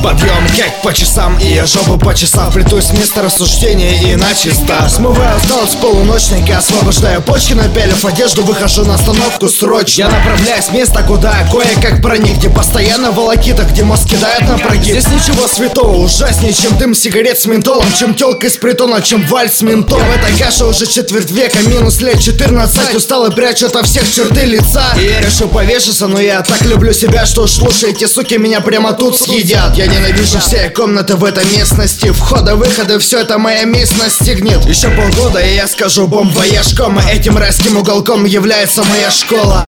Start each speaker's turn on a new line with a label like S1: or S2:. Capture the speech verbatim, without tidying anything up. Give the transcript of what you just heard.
S1: Подъем как по часам, и я жопу почесав, плетусь с места рассуждения и начисто. Смываю усталость полуночника, освобождаю почки, напялив одежду, выхожу на остановку срочно. Я направляюсь в место, куда кое-как проник, где постоянно волокита, где мозг кидают на прогиб. Здесь ничего святого, ужаснее, чем дым сигарет с ментолом, чем тёлка из притона, чем вальс с ментом. Я в этой каше уже четверть века, минус лет четырнадцать, устал и прячу ото всех черты лица. И я решил повешаться, но я так люблю себя, что уж лучше эти суки меня прямо тут съедят. Я ненавижу все комнаты в этой местности, входы-выходы, все это моя месть настигнет. Еще полгода и я скажу бом вояж, кома. Этим райским уголком является моя школа.